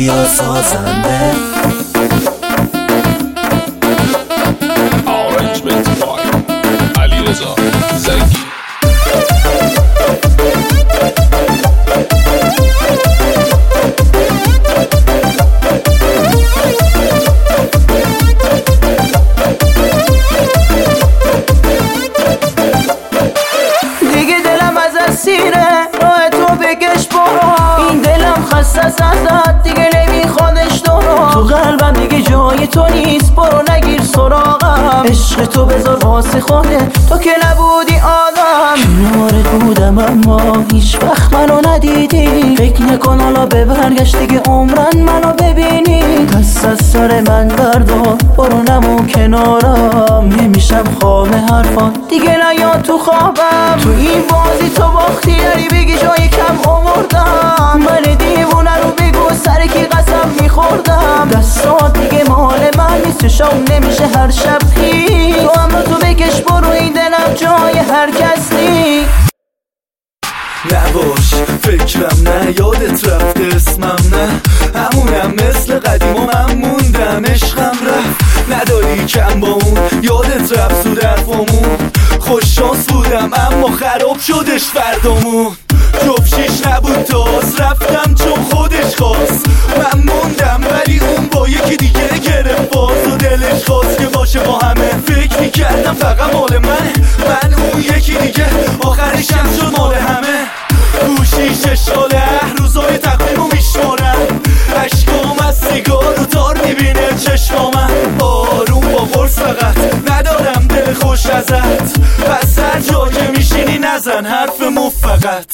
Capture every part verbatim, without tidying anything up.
یا سازنده. Arrangement by علیرضا زنگی. دیگه دلم از اسیره راه تو بکش برو، این دلم خسته ازت دیگه نمیخوادش تو رو. تو قلبم دیگه جای تو نیست، برو نگیر سراغم. عشق تو بذار واسه خودت، تو که نبودی آدم. کنارت بودم اما هیچ وقت منو ندیدی. فکر نکن حالا به برگشت دیگه عمرن منو ببینی. دست از سر من بردار برو نمون کنارم. نمیشم خامه حرفان دیگه نیا تو خوابم. تو این بازی تو باختی داری بگی جای کم آوردم. من دیوونه رو بگو سر کی قسم میخوردم. دستات دیگه مال من نیست، شام نمیشه هر شب خی. تو هم تو بکش برو، این دلم جای هر کس نی. نباش فکرم نه، یادت رفته اسمم نه. همونم مثل قدیم و من موندم، عشقم رفت نداری کم با اون. یادت رفت سود حرفامون، خوش شانس بودم اما خراب شدش فردامون. جفشیش نبود تاز رفتم چون خودش خواست. من موندم ولی اون با یکی دیگه گرفت باز. و دلش خواست که باشه با همه، فکر میکردم فقط مال منه. من اون یکی دیگه آخرشم شد مال همه. گوشی ششاله روزای تقویمو میشمارم. عشقام از سیگار و تار میبینه چشمامم. آروم با قرص فقط ندارم دل خوش ازت. پس هر جا که میشینی نزن حرف مفقط.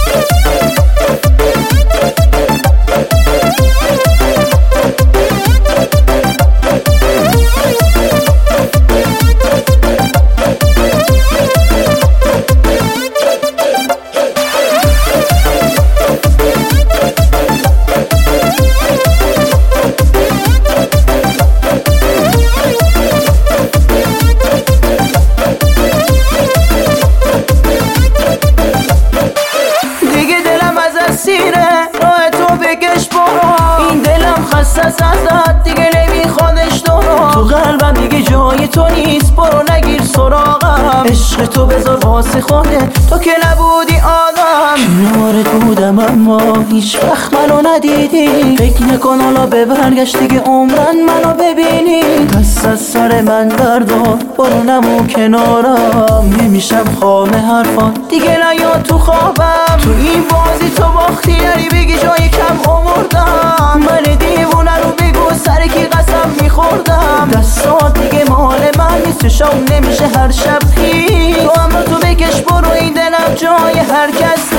راه تو بکش برو، این دلم خسته ازت دیگه نمیخوادش تو رو. تو قلبم دیگه جای تو نیست، برو نگیر سراغم. عشق تو بذار واسه خودت، تو که نبودی آدم. کنارت بودم اما هیچ وقت منو ندیدی. فکر نکن حالا به برگشت دیگه عمرن منو ببینی. دست از سر من بردار برو نمون کنارم. نمیشم خامه حرفان دیگه نیا تو خوابم. تو این بازی تو باختی داری بگی جای کم آوردم. من دیوونه رو بگو سر کی قسم میخوردم. دستات دیگه مال من نیست، شام نمیشه هر شب خی. تو هم تو بکش برو، این دلم جای هر کس